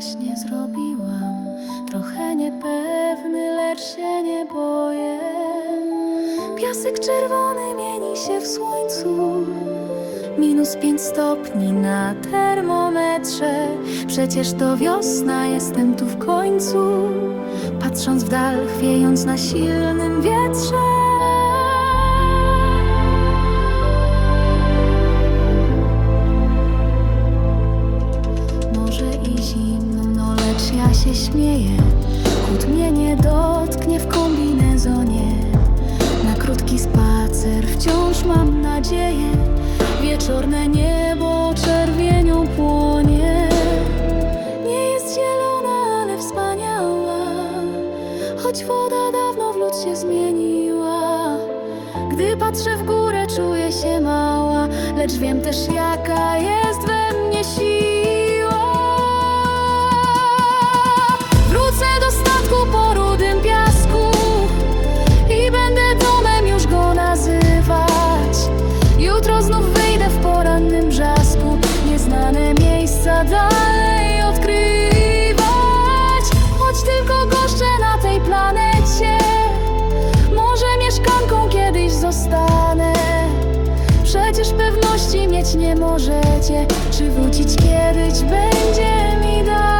właśnie zrobiłam. Trochę niepewny, lecz się nie boję. Piasek czerwony mieni się w słońcu. -5 stopni na termometrze. Przecież to wiosna, jestem tu w końcu. Patrząc w dal, chwiejąc na silnym wietrze. Może i zimno, no lecz ja się śmieję. Chłód mnie nie dotknie w kombinezonie. Na krótki spacer wciąż mam nadzieję. Wieczorne niebo czerwienią płonie. Nie jest zielona, ale wspaniała. Choć woda dawno w lód się zmieniła. Gdy patrzę w górę, czuję się mała. Lecz wiem też, jaka jest we mnie siła. Wrócę do statku po rudym piasku i będę domem już go nazywać. Jutro znów wyjdę w porannym brzasku. Nieznane miejsca dalej odkrywać. Choć tylko goszczę na tej planecie, może mieszkanką kiedyś zostanę. Przecież pewności mieć nie możecie, czy wrócić kiedyś będzie mi dać.